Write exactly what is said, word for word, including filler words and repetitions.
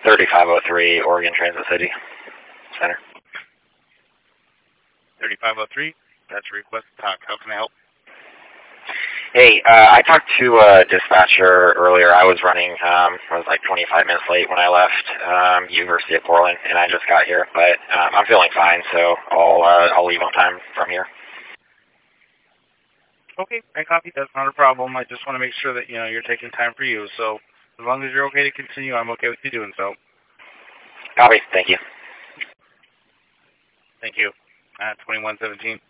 thirty-five oh three Oregon Transit City Center. thirty-five oh three, that's a request to talk. How can I help? Hey, uh, I talked to a dispatcher earlier. I was running, um, I was like twenty-five minutes late when I left um, University of Portland, and I just got here. But um, I'm feeling fine, so I'll uh, I'll leave on time from here. Okay, I copy. That's not a problem. I just want to make sure that, you know, you're taking time for you. So as long as you're okay to continue, I'm okay with you doing so. Copy. Thank you. Thank you. Uh, twenty-one seventeen.